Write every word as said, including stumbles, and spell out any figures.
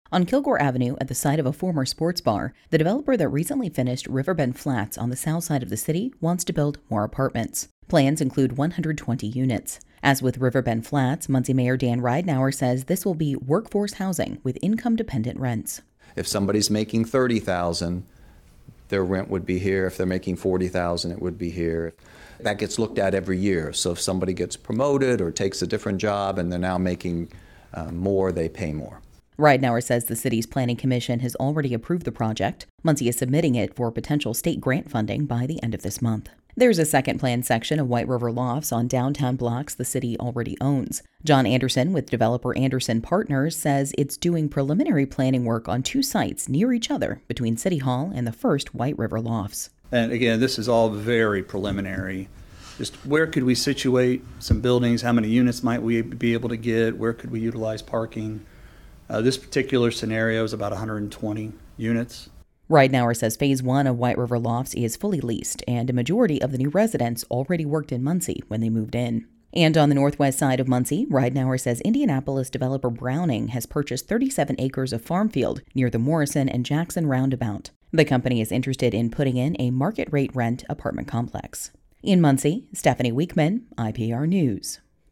On Kilgore Avenue, at the site of a former sports bar, the developer that recently finished Riverbend Flats on the south side of the city wants to build more apartments. Plans include one hundred twenty units. As with Riverbend Flats, Muncie Mayor Dan Ridenour says this will be workforce housing with income-dependent rents. If somebody's making thirty thousand dollars, their rent would be here. If they're making forty thousand dollars, it would be here. That gets looked at every year. So if somebody gets promoted or takes a different job and they're now making uh, more, they pay more. Ridenour says the city's planning commission has already approved the project. Muncie is submitting it for potential state grant funding by the end of this month. There's a second planned section of White River Lofts on downtown blocks the city already owns. John Anderson with developer Anderson Partners says it's doing preliminary planning work on two sites near each other between City Hall and the first White River Lofts. And again, this is all very preliminary. Just where could we situate some buildings? How many units might we be able to get? Where could we utilize parking? Uh, this particular scenario is about one hundred twenty units. Ridenour says Phase one of White River Lofts is fully leased, and a majority of the new residents already worked in Muncie when they moved in. And on the northwest side of Muncie, Ridenour says Indianapolis developer Browning has purchased thirty-seven acres of farm field near the Morrison and Jackson roundabout. The company is interested in putting in a market-rate rent apartment complex. In Muncie, Stephanie Weekman, I P R News.